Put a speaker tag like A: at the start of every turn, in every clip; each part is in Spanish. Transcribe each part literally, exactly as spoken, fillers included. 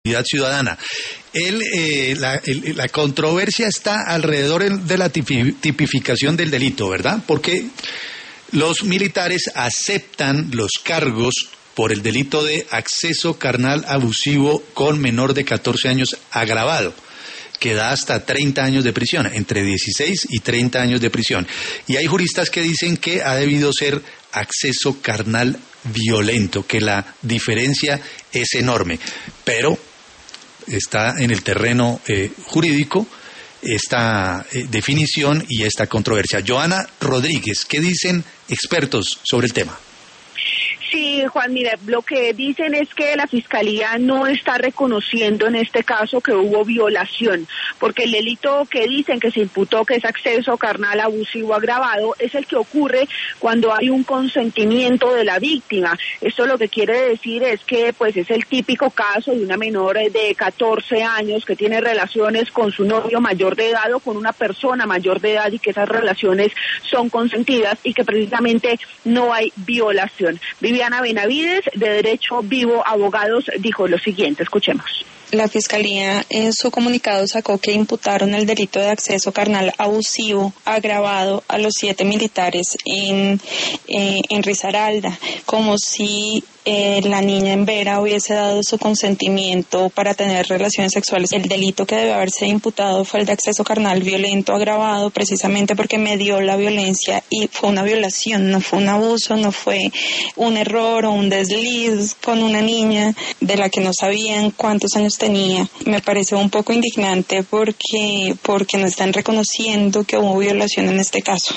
A: Ciudadana. El, eh, la, el, la controversia está alrededor de la tipificación del delito, ¿verdad? Porque los militares aceptan los cargos por el delito de acceso carnal abusivo con menor de catorce años agravado, que da hasta treinta años de prisión, entre dieciséis y treinta años de prisión. Y hay juristas que dicen que ha debido ser acceso carnal violento, que la diferencia es enorme, pero está en el terreno eh, jurídico esta eh, definición y esta controversia. Joana Rodríguez, ¿qué dicen expertos sobre el tema?
B: Sí, Juan, mira, lo que dicen es que la Fiscalía no está reconociendo en este caso que hubo violación, porque el delito que dicen que se imputó, que es acceso carnal abusivo agravado, es el que ocurre cuando hay un consentimiento de la víctima. Esto lo que quiere decir es que pues es el típico caso de una menor de catorce años que tiene relaciones con su novio mayor de edad o con una persona mayor de edad y que esas relaciones son consentidas y que precisamente no hay violación. Viviana Benavides, de Derecho Vivo Abogados, dijo lo siguiente, escuchemos.
C: La Fiscalía en su comunicado sacó que imputaron el delito de acceso carnal abusivo agravado a los siete militares en, eh, en Risaralda, como si eh, la niña en Vera hubiese dado su consentimiento para tener relaciones sexuales. El delito que debe haberse imputado fue el de acceso carnal violento agravado, precisamente porque medió la violencia y fue una violación, no fue un abuso, no fue un error o un desliz con una niña de la que no sabían cuántos años tenía. Me parece un poco indignante porque, porque no están reconociendo que hubo violación en este caso.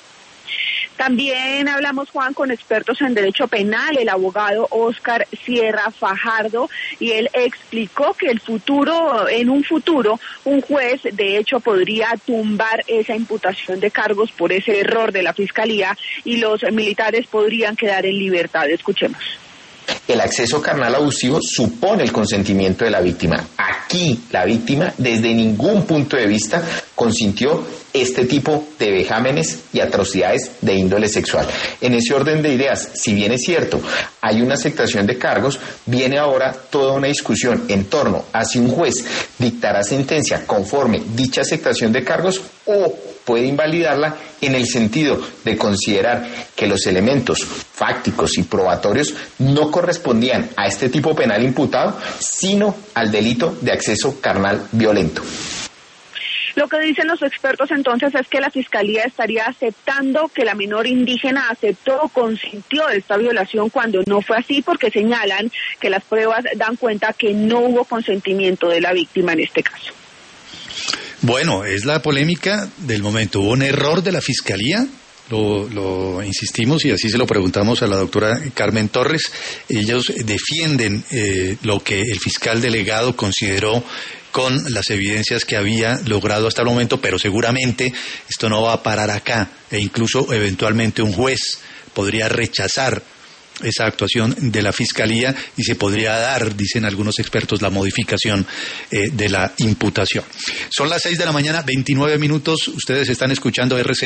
B: También hablamos, Juan, con expertos en derecho penal, el abogado Óscar Sierra Fajardo, y él explicó que el futuro, en un futuro, un juez de hecho podría tumbar esa imputación de cargos por ese error de la Fiscalía y los militares podrían quedar en libertad. Escuchemos.
D: El acceso carnal abusivo supone el consentimiento de la víctima. Aquí la víctima desde ningún punto de vista consintió este tipo de vejámenes y atrocidades de índole sexual. En ese orden de ideas, si bien es cierto, hay una aceptación de cargos, viene ahora toda una discusión en torno a si un juez dictará sentencia conforme dicha aceptación de cargos o puede invalidarla en el sentido de considerar que los elementos fácticos y probatorios no correspondían a este tipo penal imputado, sino al delito de acceso carnal violento.
B: Lo que dicen los expertos entonces es que la Fiscalía estaría aceptando que la menor indígena aceptó o consintió esta violación cuando no fue así, porque señalan que las pruebas dan cuenta que no hubo consentimiento de la víctima en este caso.
A: Bueno, es la polémica del momento. ¿Hubo un error de la Fiscalía? Lo, lo insistimos y así se lo preguntamos a la doctora Carmen Torres. Ellos defienden eh, lo que el fiscal delegado consideró con las evidencias que había logrado hasta el momento, pero seguramente esto no va a parar acá e incluso eventualmente un juez podría rechazar esa actuación de la Fiscalía y se podría dar, dicen algunos expertos, la modificación eh, de la imputación. Son las seis de la mañana, veintinueve minutos, ustedes están escuchando R C